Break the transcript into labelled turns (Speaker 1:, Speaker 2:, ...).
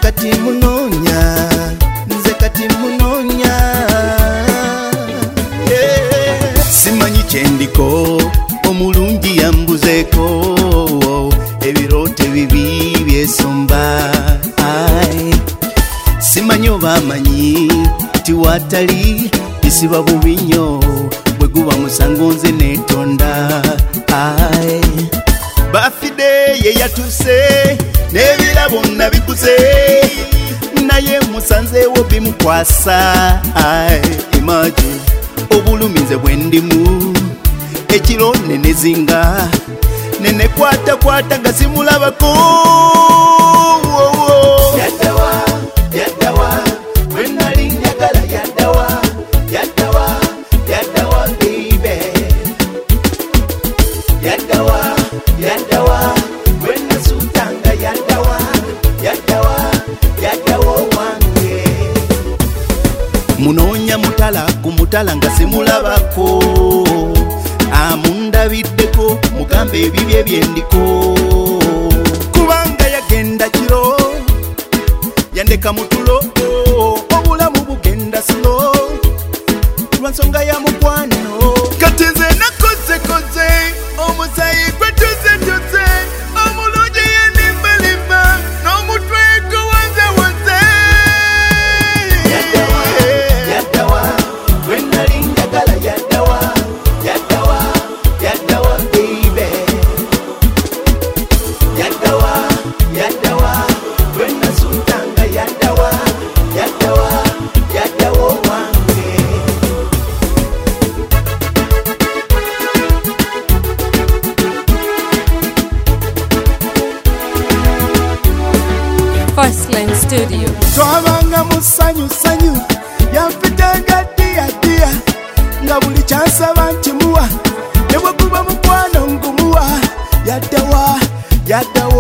Speaker 1: kati munonya simanyi kyendiko omulungi yambuzeko ebirote bibi byesomba simanyi oba amanyi tiwatali isiba bubi nnyo bwe guba musango nze netonda bafide ye yatuse n'ebirabo nabikuze naye musanzeewo bimukwasa imagine obulumize bwendimu ekiro nenezinga nenekwata nga simulabako yaddawa bwenali njagala yaddawa baby yaddawa bwenasutanga yaddawa wange munonya mutala kumutala nga simulabako amundabiddeko mugamba ebibye byendiko kubanga yagenda kiro yandeka mutulo obulamu bugenda silo lwansonga ya mukwano kati nze nakozekoze omusayi gwe tuze omulungi yenimbalimba n'omutwe guwanze yaddawa bwenali njagala yaddawa baby yaddawa bwenasutanga yaddawa wange
Speaker 2: Firstline Studio.
Speaker 1: twabanga musanyu yamfitanga dia nga buli kyansaba nkimuwa ne bwe guba mukwano ngumuwa yaddawa